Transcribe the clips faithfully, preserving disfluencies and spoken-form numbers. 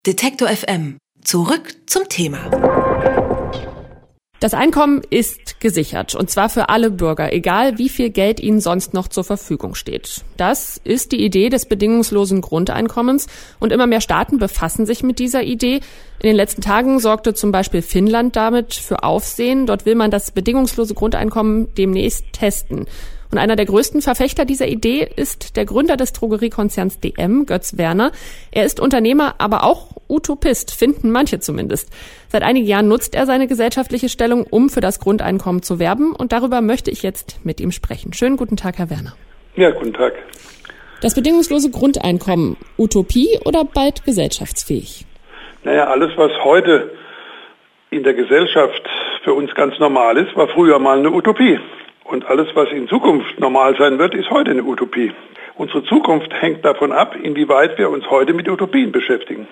Detektor F M. Zurück zum Thema. Das Einkommen ist gesichert, und zwar für alle Bürger, egal wie viel Geld ihnen sonst noch zur Verfügung steht. Das ist die Idee des bedingungslosen Grundeinkommens, und immer mehr Staaten befassen sich mit dieser Idee. In den letzten Tagen sorgte zum Beispiel Finnland damit für Aufsehen. Dort will man das bedingungslose Grundeinkommen demnächst testen. Und einer der größten Verfechter dieser Idee ist der Gründer des Drogeriekonzerns D M, Götz Werner. Er ist Unternehmer, aber auch Utopist, finden manche zumindest. Seit einigen Jahren nutzt er seine gesellschaftliche Stellung, um für das Grundeinkommen zu werben. Und darüber möchte ich jetzt mit ihm sprechen. Schönen guten Tag, Herr Werner. Ja, guten Tag. Das bedingungslose Grundeinkommen, Utopie oder bald gesellschaftsfähig? Naja, alles, was heute in der Gesellschaft für uns ganz normal ist, war früher mal eine Utopie. Und alles, was in Zukunft normal sein wird, ist heute eine Utopie. Unsere Zukunft hängt davon ab, inwieweit wir uns heute mit Utopien beschäftigen.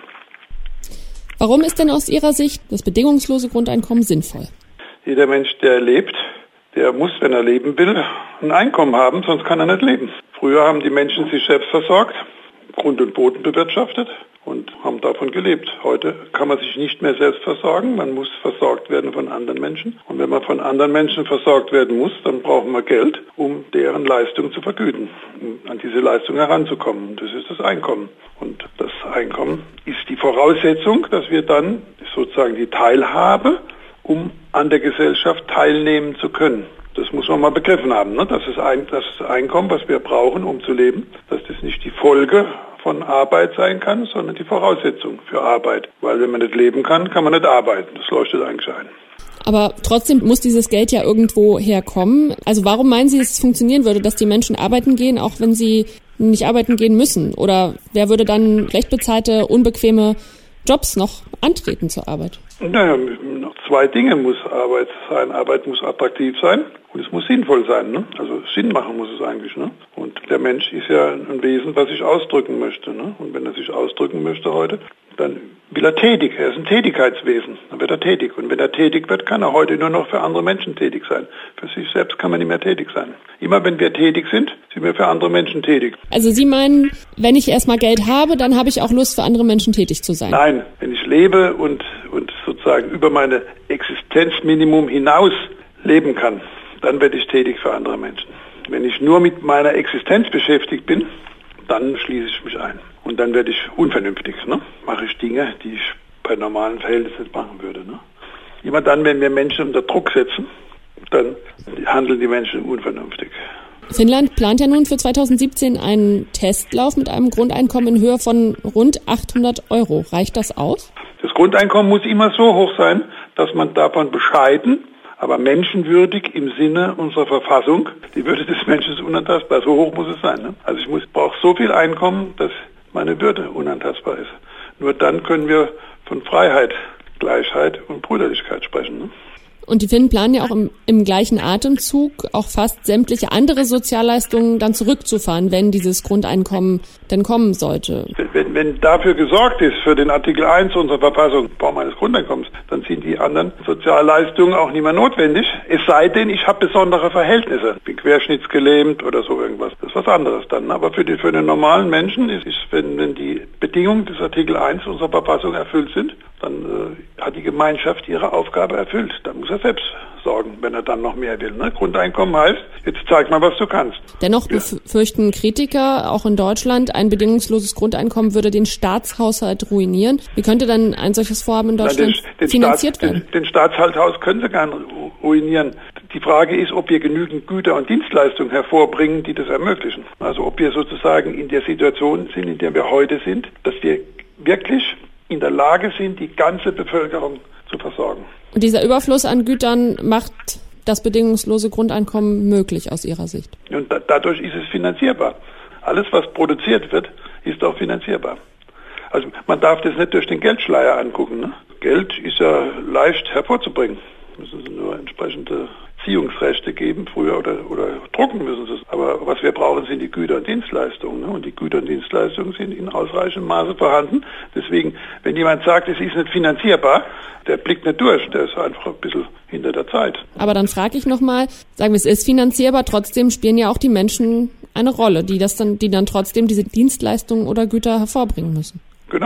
Warum ist denn aus Ihrer Sicht das bedingungslose Grundeinkommen sinnvoll? Jeder Mensch, der lebt, der muss, wenn er leben will, ein Einkommen haben, sonst kann er nicht leben. Früher haben die Menschen sich selbst versorgt, Grund und Boden bewirtschaftet und haben davon gelebt. Heute kann man sich nicht mehr selbst versorgen, man muss versorgt werden von anderen Menschen. Und wenn man von anderen Menschen versorgt werden muss, dann brauchen wir Geld, um deren Leistung zu vergüten, um an diese Leistung heranzukommen. Das ist das Einkommen. Und das Einkommen ist die Voraussetzung, dass wir dann sozusagen die Teilhabe, um an der Gesellschaft teilnehmen zu können. Das muss man mal begriffen haben, ne? Das ist ein, das Einkommen, was wir brauchen, um zu leben, dass das nicht die Folge von Arbeit sein kann, sondern die Voraussetzung für Arbeit. Weil wenn man nicht leben kann, kann man nicht arbeiten. Das leuchtet eigentlich ein. Aber trotzdem muss dieses Geld ja irgendwo herkommen. Also warum meinen Sie, dass es funktionieren würde, dass die Menschen arbeiten gehen, auch wenn sie nicht arbeiten gehen müssen? Oder wer würde dann schlecht bezahlte, unbequeme Jobs noch antreten zur Arbeit? Naja, noch zwei Dinge muss Arbeit sein. Arbeit muss attraktiv sein und es muss sinnvoll sein. Ne? Also Sinn machen muss es eigentlich. Ne? Und der Mensch ist ja ein Wesen, was sich ausdrücken möchte. Ne? Und wenn er sich ausdrücken möchte heute, dann will er tätig. Er ist ein Tätigkeitswesen. Dann wird er tätig. Und wenn er tätig wird, kann er heute nur noch für andere Menschen tätig sein. Für sich selbst kann man nicht mehr tätig sein. Immer wenn wir tätig sind, sind wir für andere Menschen tätig. Also Sie meinen, wenn ich erstmal Geld habe, dann habe ich auch Lust, für andere Menschen tätig zu sein? Nein, wenn ich lebe und, und sozusagen über meine Existenzminimum hinaus leben kann, dann werde ich tätig für andere Menschen. Wenn ich nur mit meiner Existenz beschäftigt bin, dann schließe ich mich ein. Und dann werde ich unvernünftig. Ne? Mache ich Dinge, die ich bei normalen Verhältnissen nicht machen würde. Ne? Immer dann, wenn wir Menschen unter Druck setzen, dann handeln die Menschen unvernünftig. Finnland plant ja nun für zweitausendsiebzehn einen Testlauf mit einem Grundeinkommen in Höhe von rund achthundert Euro. Reicht das aus? Das Grundeinkommen muss immer so hoch sein, dass man davon bescheiden, aber menschenwürdig im Sinne unserer Verfassung, die Würde des Menschen ist unantastbar, so hoch muss es sein. Ne? Also ich muss brauche so viel Einkommen, dass meine Würde unantastbar ist. Nur dann können wir von Freiheit, Gleichheit und Brüderlichkeit sprechen. Ne? Und die Finnen planen ja auch im, im gleichen Atemzug auch fast sämtliche andere Sozialleistungen dann zurückzufahren, wenn dieses Grundeinkommen denn kommen sollte. Wenn, wenn dafür gesorgt ist, für den Artikel eins unserer Verfassung, Baum eines Grundeinkommens, dann sind die anderen Sozialleistungen auch nicht mehr notwendig. Es sei denn, ich habe besondere Verhältnisse. Ich bin querschnittsgelähmt oder so irgendwas. Das ist was anderes dann. Aber für, die, für den normalen Menschen ist, ist wenn, wenn die Bedingungen des Artikel eins unserer Verfassung erfüllt sind, dann äh, hat die Gemeinschaft ihre Aufgabe erfüllt. Dann muss er selbst sorgen, wenn er dann noch mehr will. Ne? Grundeinkommen heißt, jetzt zeig mal, was du kannst. Dennoch ja. befürchten Kritiker, auch in Deutschland, ein bedingungsloses Grundeinkommen würde den Staatshaushalt ruinieren. Wie könnte dann ein solches Vorhaben in Deutschland Nein, den, den finanziert Staats, werden? Den, den Staatshaushalt können sie gar nicht ruinieren. Die Frage ist, ob wir genügend Güter und Dienstleistungen hervorbringen, die das ermöglichen. Also ob wir sozusagen in der Situation sind, in der wir heute sind, dass wir wirklich in der Lage sind, die ganze Bevölkerung zu versorgen. Und dieser Überfluss an Gütern macht das bedingungslose Grundeinkommen möglich aus Ihrer Sicht? Und da, dadurch ist es finanzierbar. Alles, was produziert wird, ist auch finanzierbar. Also man darf das nicht durch den Geldschleier angucken. Ne? Geld ist ja leicht hervorzubringen. Müssen Sie nur entsprechende Ziehungsrechte geben, früher oder, oder drucken müssen sie es. Aber was wir brauchen, sind die Güter und Dienstleistungen. Ne? Und die Güter und Dienstleistungen sind in ausreichendem Maße vorhanden. Deswegen, wenn jemand sagt, es ist nicht finanzierbar, der blickt nicht durch. Der ist einfach ein bisschen hinter der Zeit. Aber dann frage ich nochmal, sagen wir, es ist finanzierbar, trotzdem spielen ja auch die Menschen eine Rolle, die das dann, die dann trotzdem diese Dienstleistungen oder Güter hervorbringen müssen. Genau.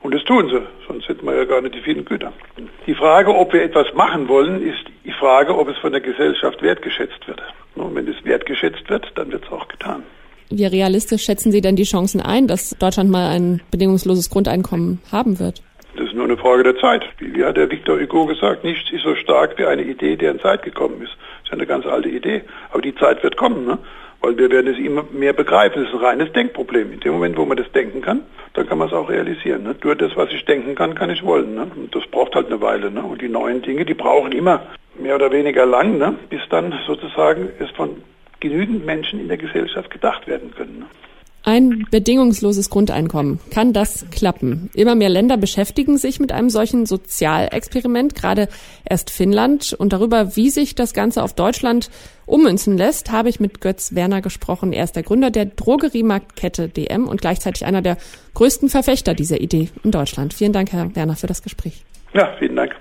Und das tun sie, sonst hätten wir ja gar nicht die vielen Güter. Die Frage, ob wir etwas machen wollen, ist die Frage, ob es von der Gesellschaft wertgeschätzt wird. Und wenn es wertgeschätzt wird, dann wird es auch getan. Wie realistisch schätzen Sie denn die Chancen ein, dass Deutschland mal ein bedingungsloses Grundeinkommen haben wird? Das ist nur eine Frage der Zeit. Wie hat der Victor Hugo gesagt, nichts ist so stark wie eine Idee, deren Zeit gekommen ist. Das ist ja eine ganz alte Idee. Aber die Zeit wird kommen, ne? Weil wir werden es immer mehr begreifen. Das ist ein reines Denkproblem. In dem Moment, wo man das denken kann, dann kann man es auch realisieren. Ne? Nur das, was ich denken kann, kann ich wollen. Ne? Und das braucht halt eine Weile. Ne? Und die neuen Dinge, die brauchen immer mehr oder weniger lang, ne? Bis dann sozusagen es von genügend Menschen in der Gesellschaft gedacht werden können. Ne? Ein bedingungsloses Grundeinkommen. Kann das klappen? Immer mehr Länder beschäftigen sich mit einem solchen Sozialexperiment, gerade erst Finnland. Und darüber, wie sich das Ganze auf Deutschland ummünzen lässt, habe ich mit Götz Werner gesprochen. Er ist der Gründer der Drogeriemarktkette D M und gleichzeitig einer der größten Verfechter dieser Idee in Deutschland. Vielen Dank, Herr Werner, für das Gespräch. Ja, vielen Dank.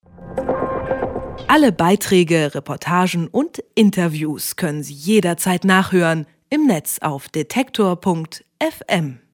Alle Beiträge, Reportagen und Interviews können Sie jederzeit nachhören im Netz auf detektor punkt f m.